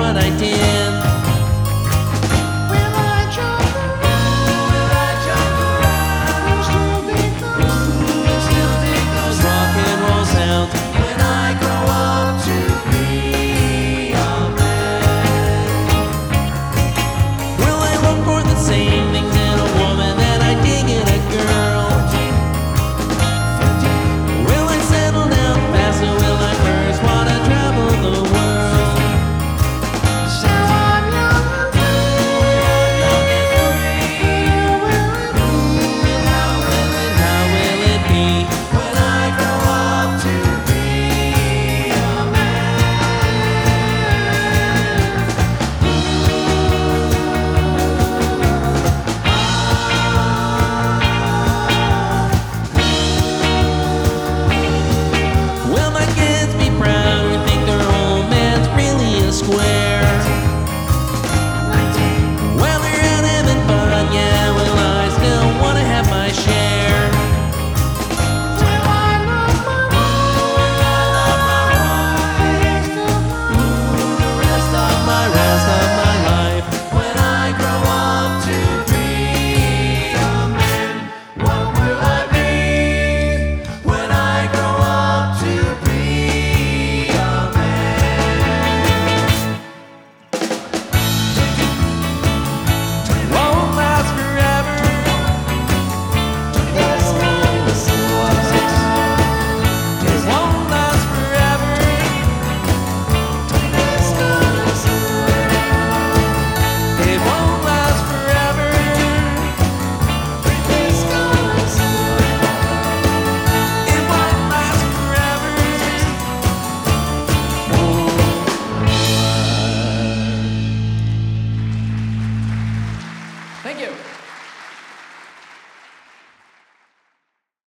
what I did. Will I jump around? Will I jump around? Still dig those And still dig those rock and roll sounds when I grow up to be a man? Will I look for the same things in a woman that I dig in a girl? Will I settle down fast or will I first wanna travel the world? So I'm young and free. How will it be when I grow up to be a man? Will my kids be proud or think their old man's really a square? Well, they're out having fun, yeah, will I still wanna have my share? Will I love my wife? The rest of my life when I grow up to be a man. What will I be when I grow up to be a man? Won't last forever. This kind of It won't last forever. This kind of It won't last forever. This kind of It won't last forever. Thank you.